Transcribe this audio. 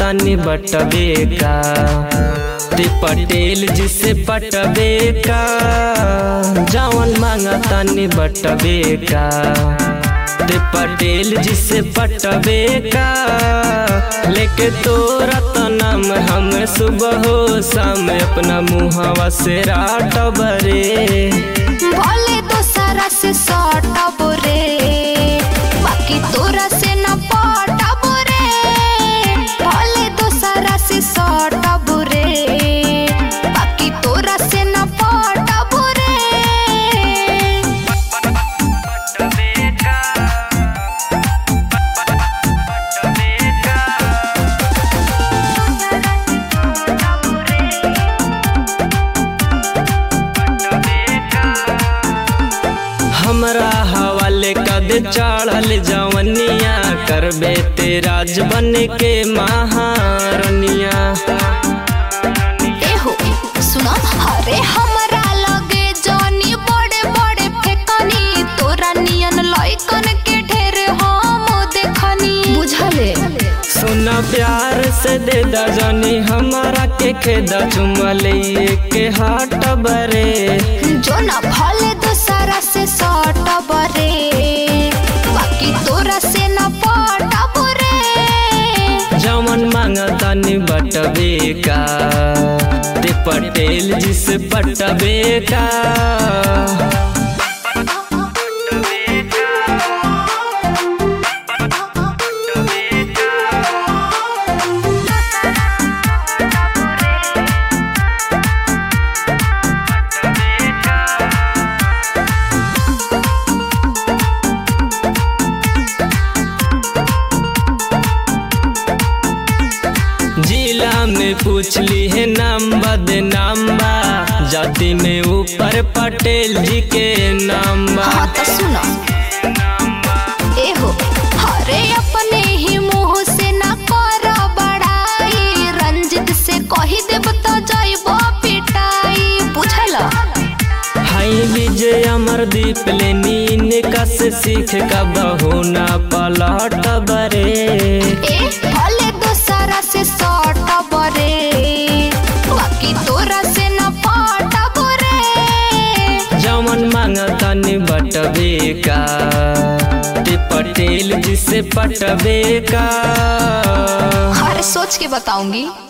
मांगतानी बटबे का, ते पटेल जिसे पटबे का, जवन मांगतानी बटबे का, ते पटेल जिसे पटबे का। लेके तोरा तो नाम हम सुबह हो शाम अपना मुहावा से राटब रे, भले दोसरा से सटब रे, बाकी तोरा से न पटब रे। भले दोसरा से सटब रे, बाकी तोरा से न पटब रे। हमरा हवाले कद चढ़ल जवनिया, करबे तेराज बन के महारनिया। एहो सुना, अरे हमरा लगे जानी बड़े बड़े फेकनी, तोरा नियन लइकन के ढेर हम देखनी। बुझले सुना प्यार से दे दा जानी हमारा के खेदा, चुमले के हाट बरे, जो ना भले दोसरा से सटब रे, बाकी तोरा से न पटब रे। जवन मांगतानी बटबे का, ते पटेल जिसे पटबे का। जिला में पूछली है नाम बदनाम बा, जाति में ऊपर पटेल जी के नाम बा। हाँ तो सुनो एहो, अरे अपने ही मुँह से न कर बड़ाई, रंजित से कही देब तो जाइबो पिटाई। बुझला हाय विजय अमरदीप लेनी का से सीख का बहुना पलट बरे, भले दोसरा से सटब रे, बाकी तोरा से न पटब रे। जवन मांगतानी बटबे का, ते पटेल जिसे पटबे का। अरे सोच के बताऊंगी।